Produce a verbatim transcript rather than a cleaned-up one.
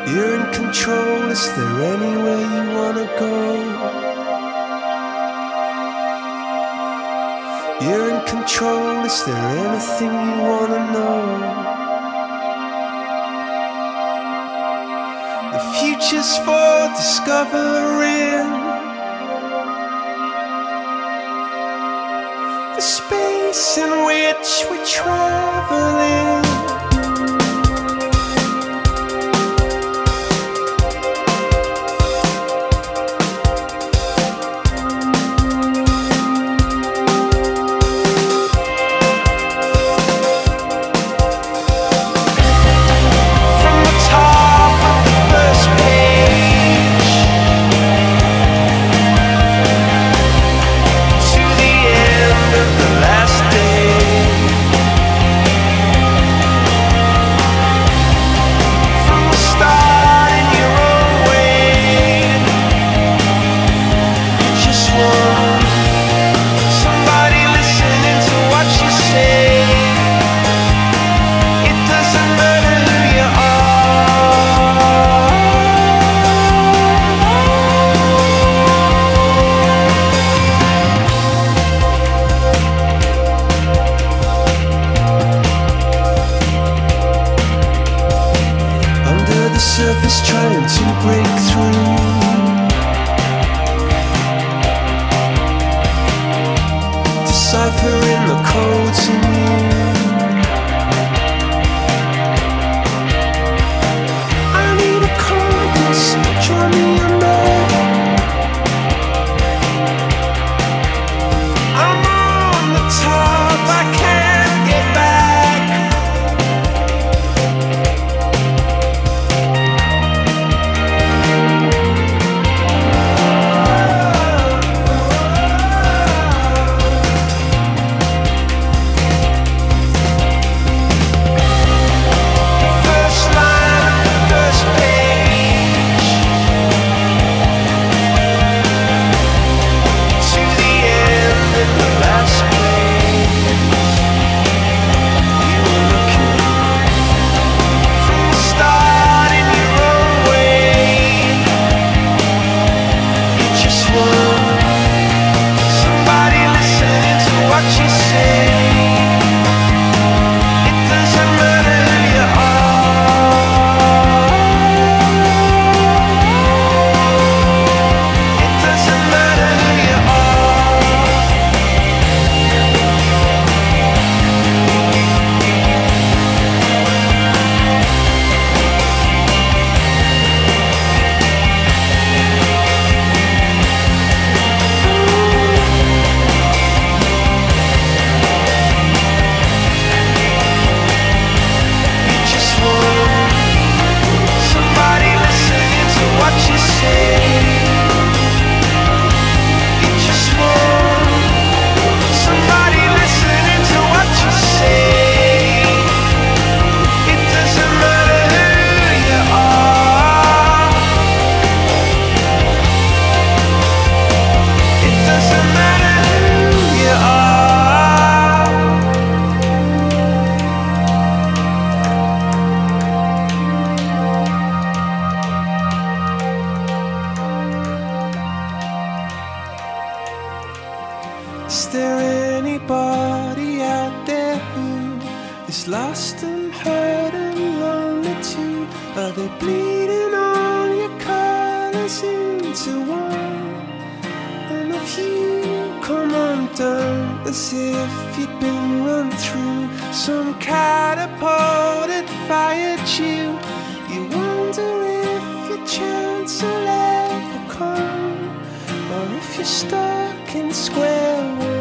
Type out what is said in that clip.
You're in control, is there anywhere you wanna go? You're in control, is there anything you wanna know? The future's for discovering, the space in which we're traveling. Surface trying to break through, deciphering the codes in you. I need a compass, draw me a map. I'm on the top, I can't get back. Is there anybody out there who is lost and hurt and lonely too? Are they bleeding on your colors into one? And if you come undone as if you'd been run through some catapult that fired you, you wonder if your chance will ever come, or if you're stuck in square one.